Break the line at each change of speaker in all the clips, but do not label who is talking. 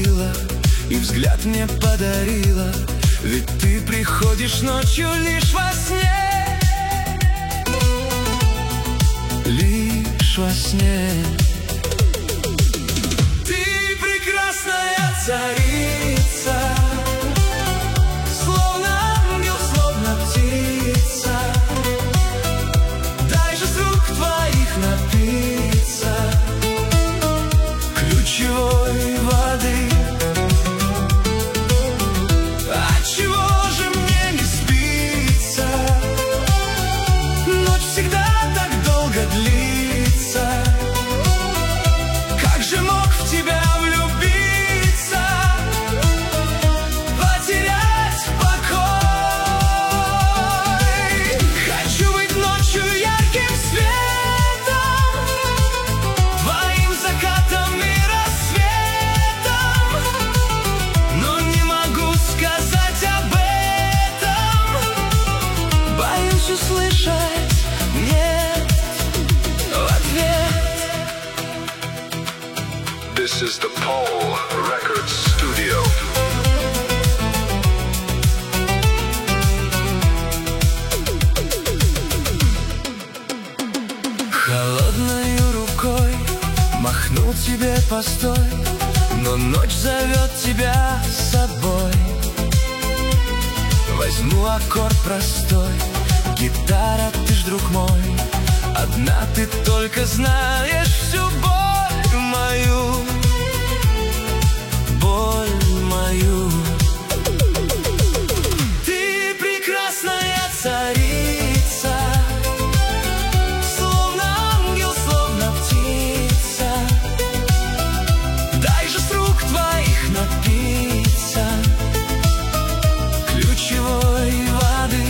говорила и взгляд мне подарила. Ведь ты приходишь ночью лишь во сне, лишь во сне. Ты прекрасная царица, словно ангел, словно птица. Дай же с рук твоих напиться ключевой воды. Отчего же мне не спится? Ночь всегда так долго длится. Как же мог в тебя влюбиться, потерять покой? Хочу быть ночью ярким светом, твоим закатом и рассветом, но не могу сказать об этом. Боюсь услышать нет в ответ.
This is the Paul Records Studio.
Холодною рукой махнул тебе постой, но ночь зовет тебя с собой. Возьму аккорд простой, гитара, ты ж друг мой. Одна ты только знаешь всю боль мою, боль мою. Ты прекрасная царица, словно ангел, словно птица. Дай же с рук твоих напиться ключевой воды.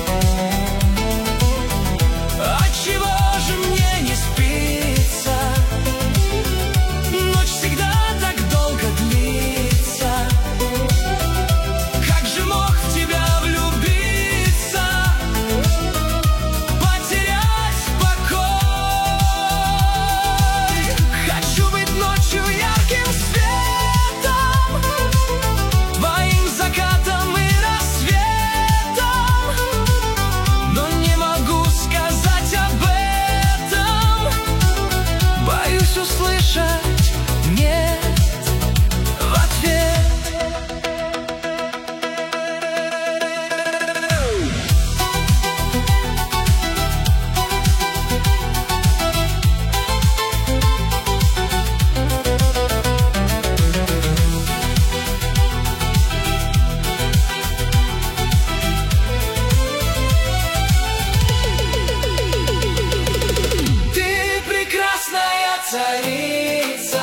Отчего же мне не спится? Ночь всегда так долго длится. Как же мог в тебя влюбиться, потерять покой? Хочу быть ночью ярким светом, твоим закатом и рассветом, но не могу сказать об этом. Боюсь услышать нет в ответ. Ты прекрасная царица,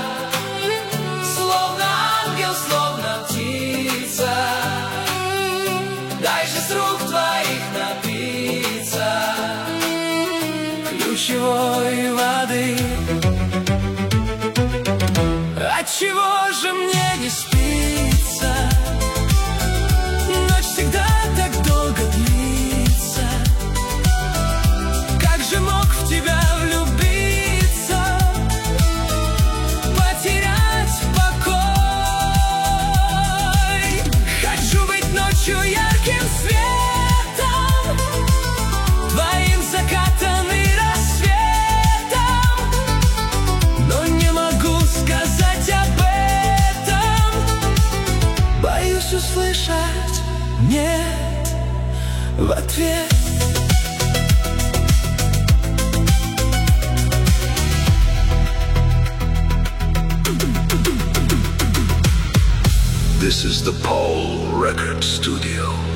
словно ангел, словно птица. Дай же с рук твоих напиться ключевой воды. Отчего же мне не спится? Ночь всегда так долго длится. Как же мог в тебя влюбиться, потерять покой? Хочу быть ночью ярким светом, твоим закатом и рассветом, но не могу сказать об этом. Боюсь услышать нет в ответ.
This is the Paul Records Studio.